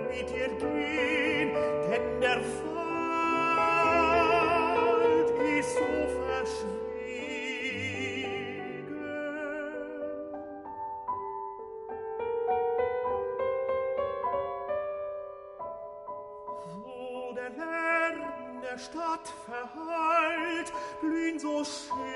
mit ihr gehen, denn der Wald ist so verschwiegen. Wo der Lärm der Stadt verhallt, blühen so schön